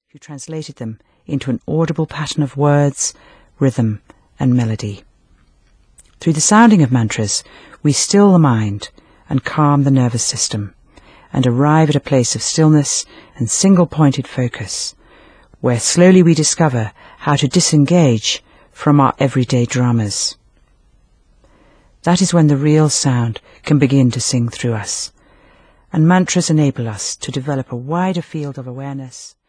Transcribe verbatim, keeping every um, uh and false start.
who translated them into an audible pattern of words, rhythm, and melody. Through the sounding of mantras, we still the mind and calm the nervous system, and arrive at a place of stillness and single-pointed focus, where slowly we discover how to disengage from our everyday dramas. That is when the real sound can begin to sing through us, and mantras enable us to develop a wider field of awareness